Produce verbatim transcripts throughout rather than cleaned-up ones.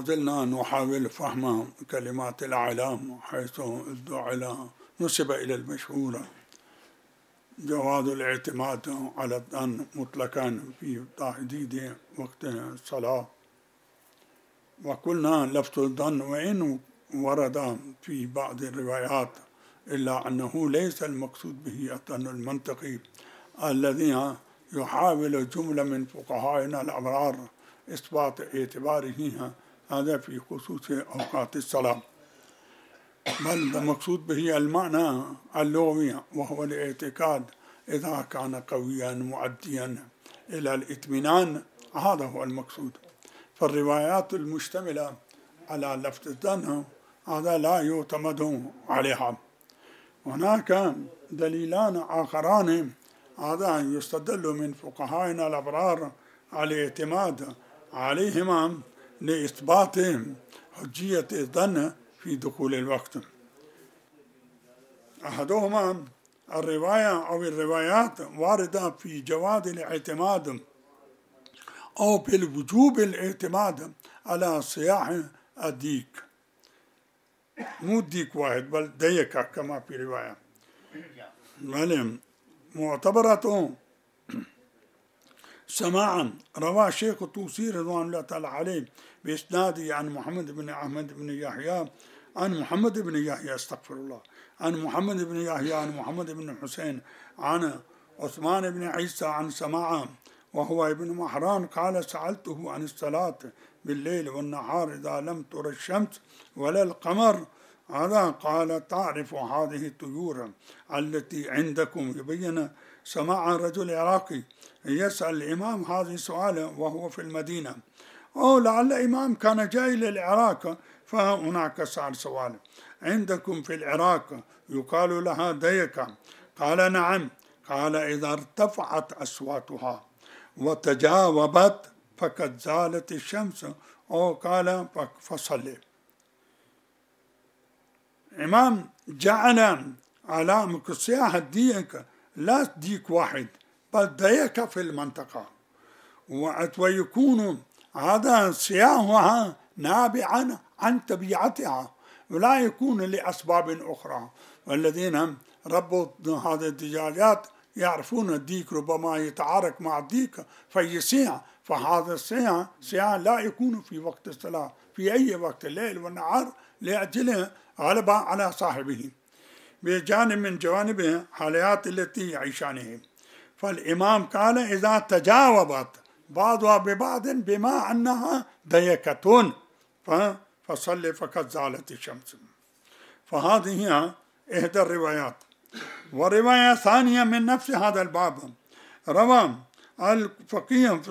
ما زلنا نحاول فهم كلمات الأعلام، حيث ادعى نسب إلى المشهور جواز الاعتماد على الظن مطلقا في تحديد وقت الصلاة. وقلنا لفظ الظن وإن ورد في بعض الروايات إلا أنه ليس المقصود به الظن المنطقي الذي يحاول جملة من فقهائنا الأبرار إثبات اعتباره هذا في خصوص أوقات الصلاة، بل المقصود به المعنى اللغوي وهو الاعتقاد إذا كان قويا مؤديا إلى الإطمئنان، هذا هو المقصود. فالروايات المشتملة على لفظ الظن هذا لا يعتمد عليها. هناك دليلان آخران هذا يستدل من فقهائنا الأبرار على الاعتماد عليهما لإثبات حجية الظن في دخول الوقت. أحدهما الرواية أو الروايات واردة في جواز الاعتماد أو بالوجوب الاعتماد على صياح الديك، مو ديك واحد بل ديكة كما في رواية، بل معتبرة سماعا. روى شيخ الطوسي رضوان الله تعالى عليه بإسناده عن محمد بن أحمد بن يحيى عن محمد بن يحيى استغفر الله عن محمد بن يحيى عن محمد بن حسين عن عثمان بن عيسى عن سماعا وهو ابن محران قال سألته عن الصلاة بالليل والنهار إذا لم تر الشمس ولا القمر، هذا قال تعرف هذه الطيور التي عندكم. يبين سماع رجل عراقي يسأل الإمام هذا السؤال وهو في المدينة، أو لعل الإمام كان جاي للعراق فهناك سأل سؤال عندكم في العراق يقال لها ديكة، قال نعم، قال إذا ارتفعت أصواتها وتجاوبت فقد زالت الشمس، أو قال فصلي. إمام جعل على صياح الديك لا ديك واحد بل ديك في المنطقة، ويكون هذا صياحها نابعا عن طبيعتها ولا يكون لأسباب أخرى. والذين ربوا هذه الدجاجات يعرفون الديك ربما يتعارك مع الديك فيصيح، فهذا الصياح صياح لا يكون في وقت الصلاة في أي وقت الليل والنهار لأجله غلبة على صاحبه بجانب من جوانب حالات التي يعيشانه. فالإمام قال إذا تجاوبت بعضها ببعض بما أنها ديكة فصل فقد زالت الشمس. فهذه هي إحدى الروايات. ورواية ثانية من نفس هذا الباب روى الفقيه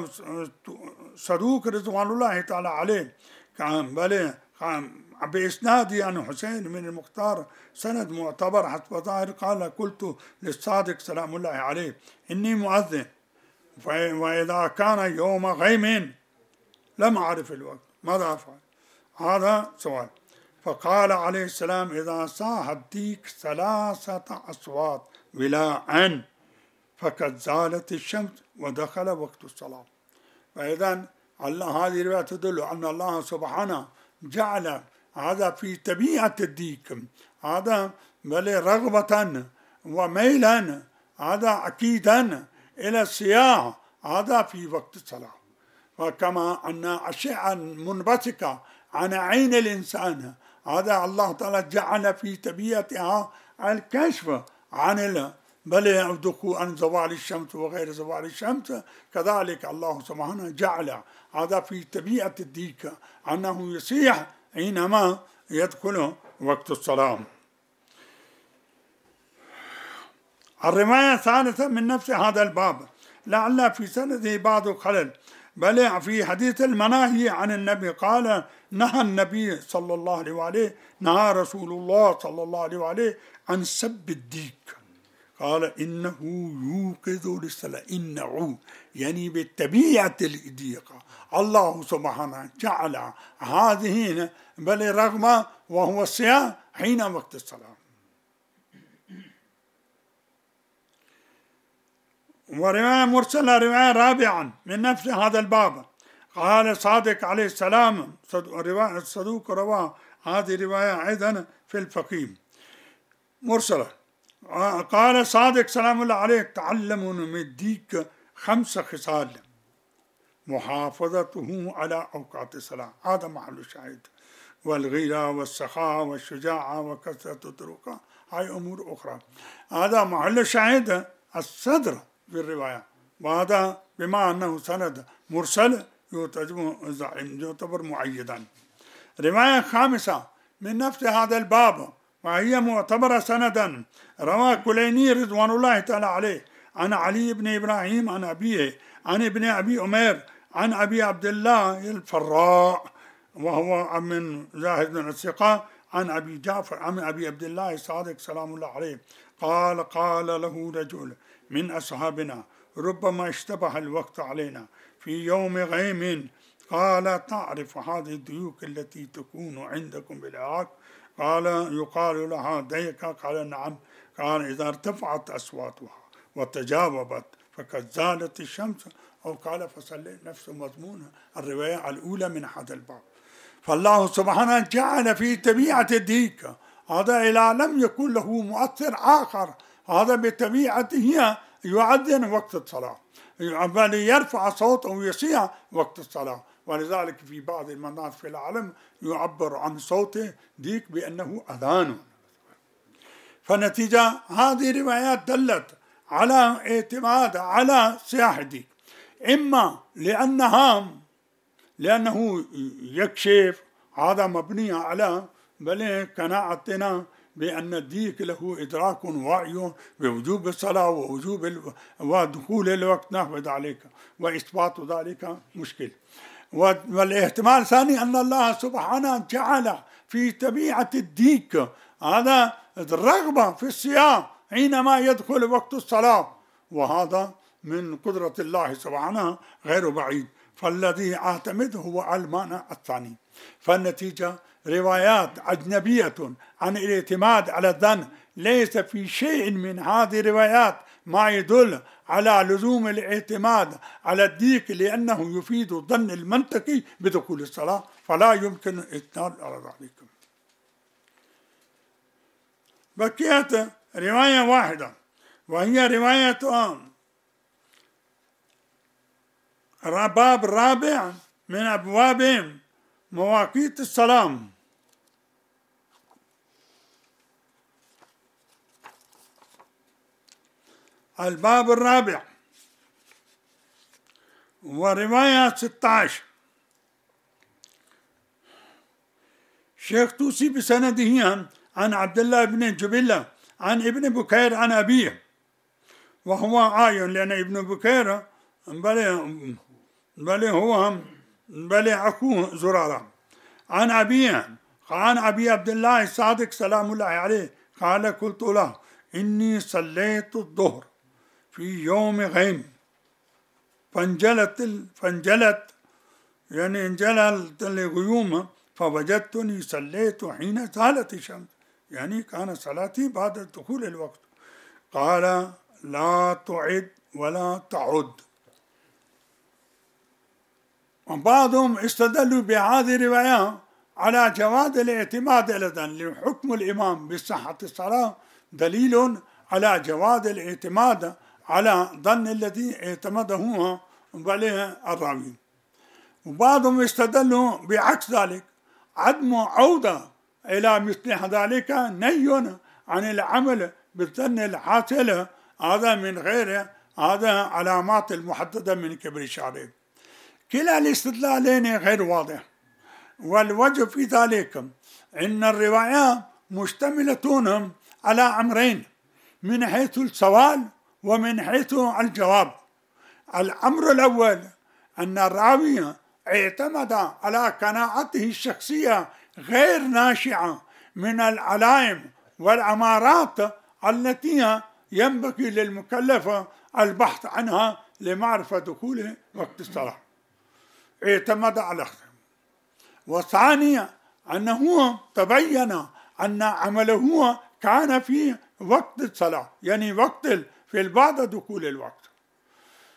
صدوق رضوان الله تعالى عليه كان بل بإسناده عن حسين من المختار سند معتبر حسب ظاهر قال قلت للصادق سلام الله عليه إني مؤذن وإذا كان يوم غيم لم أعرف الوقت ماذا أفعل؟ هذا سؤال. فقال عليه السلام إذا صاح الديك ثلاثة أصوات ولاء فقد زالت الشمس ودخل وقت الصلاة. فإذا الله هذه الرواية تدل أن الله سبحانه جعل هذا في طبيعة الديك هذا بل رغبة وميلا هذا أكيدا إلى الصياح هذا في وقت الصلاة. وكما أن أشعة منبثقة عن عين الإنسان هذا الله تعالى جعل في طبيعتها الكشف عن بل دخول عن زوال الشمس وغير زوال الشمس، كذلك الله سبحانه جعل هذا في طبيعة الديك أنه يصيح حينما يدخل وقت الصلاة. الرواية الثالثة من نفس هذا الباب لعل في سنده بعض خلل، بل في حديث المناهي عن النبي قال نهى النبي صلى الله عليه وآله نهى رسول الله صلى الله عليه وآله عن سب الديك، قال إنه يوقظ للصلاة، إنه يعني بالطبيعة الديقة الله سبحانه جعل هذه بل رغم وهو الصيام حين وقت الصلاة. ورواية مرسلة رواية رابعا من نفس هذا الباب قال صادق عليه السلام الصدوق رواه هذه رواية أيضا في الفقيه مرسلة. قال صادق سلام الله عليه تعلموا من الديك خمس خصال محافظته على أوقات الصلاة، هذا محل الشاهد، والغيرة والسخاء والشجاعة وكثرة الطرق، هاي أمور أخرى. هذا محل الشاهد الصدر في الرواية، وهذا بما أنه سند مرسل يعتبر مؤيدا. رواية خامسة من نفس هذا الباب وهي معتبرة سندا، رواه كليني رضوان الله تعالى عليه عن علي بن إبراهيم عن أبيه عن ابن أبي أمير عن أبي عبد الله الفراء وهو من زاهد بن الثقة عن أبي جعفر عن أبي عبد الله الصادق سلام الله عليه قال قال له رجل من أصحابنا ربما اشتبه الوقت علينا في يوم غيم، قال تعرف هذه الديوك التي تكون عندكم بالعراق؟ قال يقال لها ديكة، قال نعم. قال إذا ارتفعت أصواتها وتجاوبت فقد زالت الشمس، أو قال فصلي نفس مضمون الرواية الأولى من هذا الباب. فالله سبحانه جعل في طبيعة الديك هذا إذا لم يكن له مؤثر آخر، هذا بطبيعته يعدن وقت الصلاة، بل يرفع صوته ويصيح وقت الصلاة، ولذلك في بعض المناطق في العالم يعبر عن صوت ديك بأنه أذان. فنتيجة هذه روايات دلت على اعتماد على صياح الديك، إما لأنها لأنه يكشف، هذا مبني على بل قناعتنا بأن الديك له إدراك وعي بوجوب الصلاة ووجوب ال... ودخول الوقت نحو ذلك، وإثبات ذلك مشكل. والاحتمال الثاني أن الله سبحانه جعل في طبيعة الديك هذا الرغبة في الصيام حينما يدخل وقت الصلاة، وهذا من قدرة الله سبحانه غير بعيد، فالذي أعتمد هو المعنى الثاني. فالنتيجة روايات أجنبية عن الاعتماد على الظن، ليس في شيء من هذه الروايات ما يدل على لزوم الاعتماد على الديك، لأنه يفيد الظن المنطقي بدخول الصلاة، فلا يمكن الاعتماد على ذلك. بقيت رواية واحدة وهي رواية باب الرابع من أبواب مواقيت الصلاة. الباب الرابع ورواية ستة عشر شيخ توسي بسنده عن عبد الله بن جبلة عن ابن بكير عن أبيه، وهو آي لأن ابن بكير بل بل هو بل أخوه زرارة عن أبيه عن أبي عبد الله الصادق سلام الله عليه قال قلت له إني صليت الظهر في يوم غيم فانجلت فانجلت يعني انجلت الغيوم فوجدتني صليت حين زالت الشمس، يعني كان صلاتي بعد دخول الوقت. قال لا تعد ولا تعد. وبعضهم استدلوا بهذه الرواية على جواز الاعتماد أيضا لحكم الإمام بصحة الصلاة، دليل على جواز الاعتماد على ظن الذي اعتمده عليه الراوي. وبعضهم استدلوا بعكس ذلك، عدم عودة إلى مثل ذلك نهي عن العمل بالظن الحاصل، هذا من غير هذا علامات المحددة من كبر الشارع. كلا الاستدلالين غير واضح، والوجه في ذلك إن الرواية مشتملة على أمرين من حيث السؤال ومن حيث الجواب. الأمر الأول أن الراوي اعتمد على قناعته الشخصية غير ناشئة من العلائم والأمارات التي ينبغي للمكلف البحث عنها لمعرفة دخول وقت الصلاة، اعتمد على. والثانية أنه تبين أن عمله كان في وقت الصلاة، يعني وقت في بعد دخول الوقت.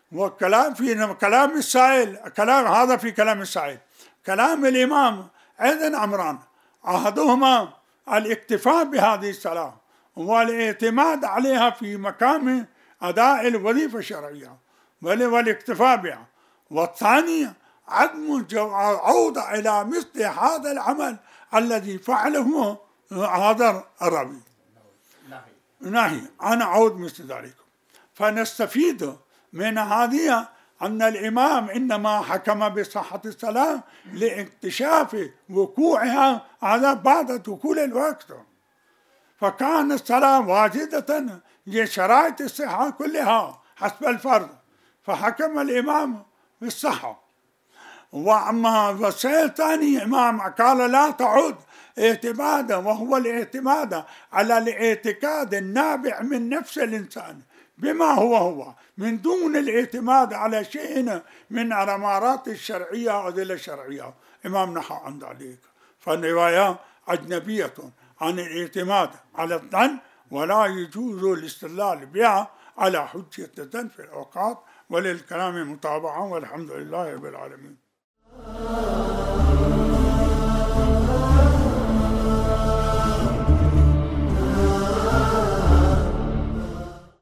وكلام في كلام السائل، كلام هذا في كلام السائل. كلام الإمام أيضا أمران، أحدهما الاكتفاء بهذه الصلاة والاعتماد عليها في مقام أداء الوظيفة الشرعية والاكتفاء بها، والثاني عدم العودة إلى مثل هذا العمل الذي فعله هذا الراوي ناهي أنا أعود مثل ذلك. فنستفيد من هذه أن الإمام إنما حكم بصحة الصلاة لاكتشاف وقوعها هذا بعد دخول الوقت، فكان الصلاة واجدة لشرائط الصحة كلها حسب الفرض، فحكم الإمام بالصحة. وأما الشيء الثاني إمام قال لا تعود اعتمادا، وهو الاعتماد على الاعتقاد النابع من نفس الإنسان بما هو هو من دون الاعتماد على شيء من الأمارات الشرعية أو الأدلة الشرعية. إمام نحى عن ذلك، فالرواية أجنبية عن الاعتماد على الظن، ولا يجوز الاستدلال بها على حجة في الأوقات، وللكلام متابعة، والحمد لله رب العالمين.